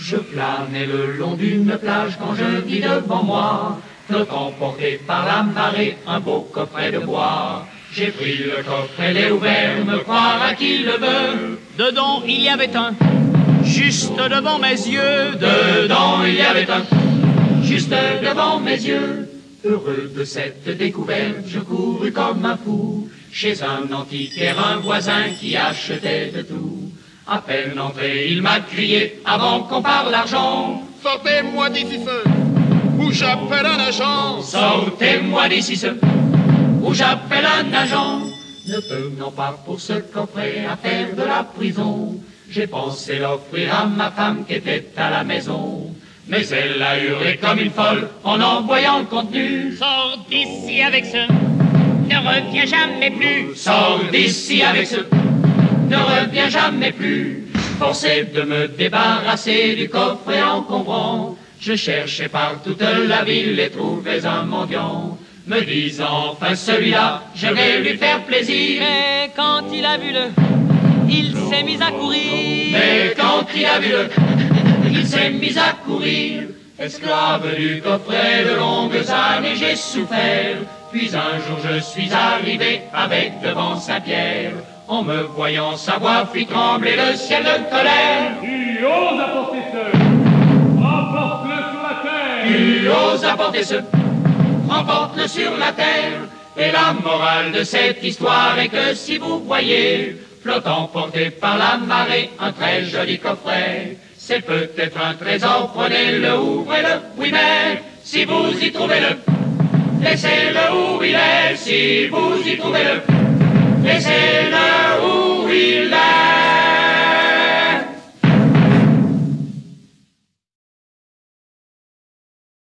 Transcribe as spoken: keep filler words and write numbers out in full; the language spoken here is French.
Je planais le long d'une plage quand je vis devant moi, flottant porté par la marée, un beau coffret de bois. J'ai pris le coffret, l'ai ouvert, me croire à qui le veut. Dedans il y avait un, juste devant mes yeux. Dedans il y avait un, juste devant mes yeux. Heureux de cette découverte, je courus comme un fou chez un antiquaire, un voisin qui achetait de tout. À peine entré, il m'a crié avant qu'on parle d'argent. Sortez-moi d'ici ce, ou j'appelle un agent. Sortez-moi d'ici ce, ou j'appelle un agent. Ne tenant pas pour ce coffret à faire de la prison, j'ai pensé l'offrir à ma femme qui était à la maison. Mais elle a hurlé comme une folle en envoyant le contenu. Sors d'ici avec ce, ne reviens jamais plus. Sors d'ici avec ce, ne reviens jamais plus. Forcé de me débarrasser du coffret encombrant, je cherchais par toute la ville et trouvais un mendiant, me disant enfin celui-là, je vais lui faire plaisir. Mais quand il a vu le, il s'est mis à courir. Mais quand il a vu le, il s'est mis à courir. Esclave du coffret de longues années j'ai souffert, puis un jour je suis arrivé avec devant Saint-Pierre. En me voyant, sa voix fit trembler le ciel de colère. Tu oses apporter ce, remporte-le sur la terre. Tu oses apporter ce, remporte-le sur la terre. Et la morale de cette histoire est que si vous voyez, flottant porté par la marée, un très joli coffret, c'est peut-être un trésor, prenez-le, ouvrez-le, oui mais, si vous y trouvez-le, laissez-le où il est, si vous y trouvez-le, laissez-le